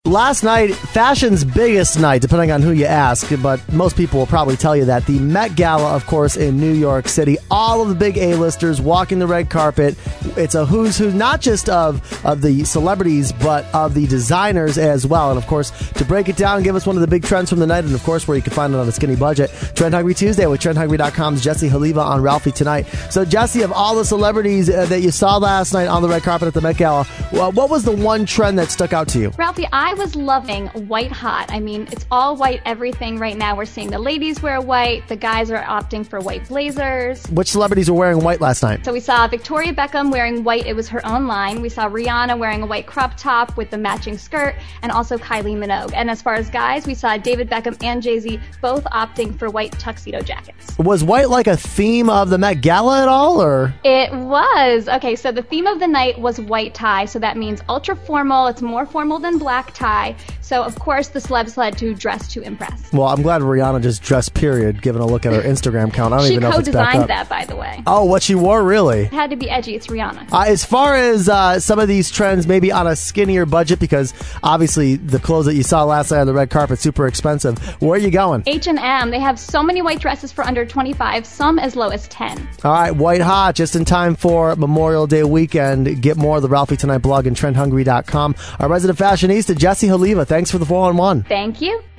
Last night, fashion's biggest night, depending on who you ask, but most people will probably tell you that. The Met Gala, of course, in New York City. All of the big A-listers walking the red carpet. It's a who's who, not just of the celebrities, but of the designers as well. And, of course, to break it down, give us one of the big trends from the night, and, of course, where you can find it on a skinny budget, Trend Hungry Tuesday with TrendHungry.com's Jesse Haliva on Ralphie Tonight. So, Jesse, of all the celebrities that you saw last night on the red carpet at the Met Gala, what was the one trend that stuck out to you? Ralphie, I was loving white hot. I mean, it's all white everything right now. We're seeing the ladies wear white. The guys are opting for white blazers. Which celebrities were wearing white last night? So we saw Victoria Beckham wearing white. It was her own line. We saw Rihanna wearing a white crop top with the matching skirt, and also Kylie Minogue. And as far as guys, we saw David Beckham and Jay-Z both opting for white tuxedo jackets. Was white like a theme of the Met Gala at all, or? It was. Okay, so the theme of the night was white tie, so that means ultra formal. It's more formal than black tie. So, of course, the celebs had to dress to impress. Well, I'm glad Rihanna just dressed, period, given a look at her Instagram account. I don't even know if it's back up. She co-designed that, by the way. Oh, what she wore, really? It had to be edgy. It's Rihanna. As far as some of these trends, maybe on a skinnier budget, because obviously the clothes that you saw last night on the red carpet, super expensive. Where are you going? H&M. They have so many white dresses for under $25, some as low as $10. All right, white hot, just in time for Memorial Day weekend. Get more of the Ralphie Tonight blog and TrendHungry.com. Our resident fashionista, Jesse Haliva, thanks for the 4-on-1. Thank you.